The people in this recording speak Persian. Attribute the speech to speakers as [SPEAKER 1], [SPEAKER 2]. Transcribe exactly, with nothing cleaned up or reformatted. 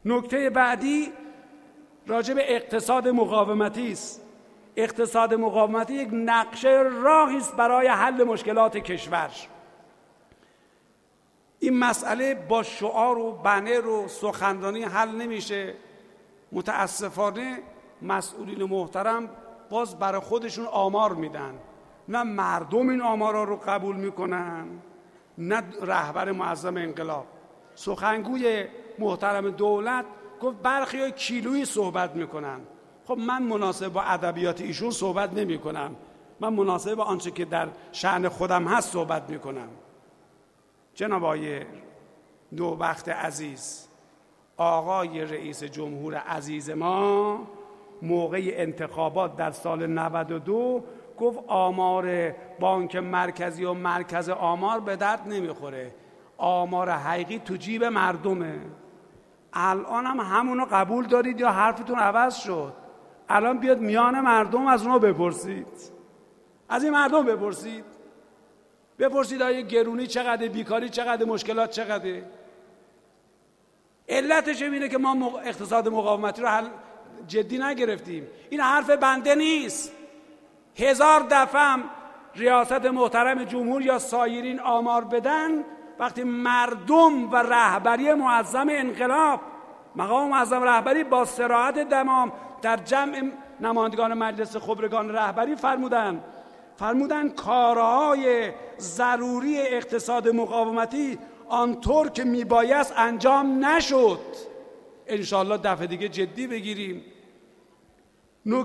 [SPEAKER 1] نکته بعدی راجع به اقتصاد مقاومتی است. اقتصاد مقاومتی یک نقشه راهی است برای حل مشکلات کشور. این مسئله با شعار و بنر و سخنرانی حل نمیشه. متاسفانه مسئولین محترم باز برای خودشون آمار میدن، نه مردم این آمارا رو قبول میکنن نه رهبر معظم انقلاب. سخنگوی محترم دولت گفت برخی های کیلویی صحبت میکنن. خب من مناسب با ادبیات ایشون صحبت نمی کنم، من مناسب با آنچه که در شأن خودم هست صحبت میکنم. جناب آقای نوبخت عزیز، آقای رئیس جمهور عزیز ما موقع انتخابات در سال نود و دو گفت آمار بانک مرکزی و مرکز آمار به درد نمیخوره، آمار حقیقی تو جیب مردمه. الان هم همونو قبول دارید یا حرفتون عوض شد؟ الان بیاد میان مردم از اونها بپرسید، از این مردم بپرسید، بپرسید آیا گرونی چقدر، بیکاری چقدر، مشکلات چقدر. علتش اینه که ما اقتصاد مقاومتی رو حل جدی نگرفتیم. این حرف بنده نیست. هزار دفعه هم ریاست محترم جمهور یا سایرین آمار بدن، وقتی مردم و رهبری معظم انقلاب، مقام معظم رهبری با صراحت تمام در جمع نمایندگان مجلس خبرگان رهبری فرمودن فرمودن کارهای ضروری اقتصاد مقاومتی آنطور که میبایست انجام نشد. انشاءالله دفعه دیگه جدی بگیریم.